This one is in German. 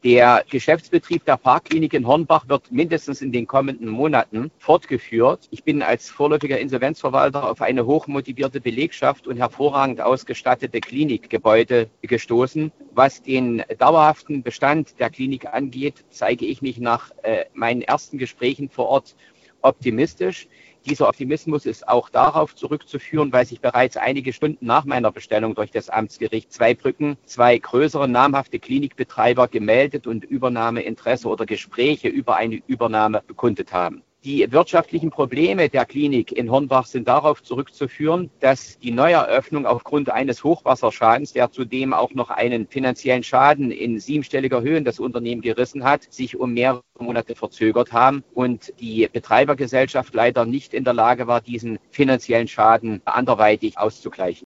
Der Geschäftsbetrieb der Parkklinik in Hornbach wird mindestens in den kommenden Monaten fortgeführt. Ich bin als vorläufiger Insolvenzverwalter auf eine hochmotivierte Belegschaft und hervorragend ausgestattete Klinikgebäude gestoßen. Was den dauerhaften Bestand der Klinik angeht, zeige ich mich nach meinen ersten Gesprächen vor Ort optimistisch. Dieser Optimismus ist auch darauf zurückzuführen, weil sich bereits einige Stunden nach meiner Bestellung durch das Amtsgericht Zweibrücken zwei größere namhafte Klinikbetreiber gemeldet und Übernahmeinteresse oder Gespräche über eine Übernahme bekundet haben. Die wirtschaftlichen Probleme der Klinik in Hornbach sind darauf zurückzuführen, dass die Neueröffnung aufgrund eines Hochwasserschadens, der zudem auch noch einen finanziellen Schaden in siebenstelliger Höhe das Unternehmen gerissen hat, sich um mehrere Monate verzögert haben und die Betreibergesellschaft leider nicht in der Lage war, diesen finanziellen Schaden anderweitig auszugleichen.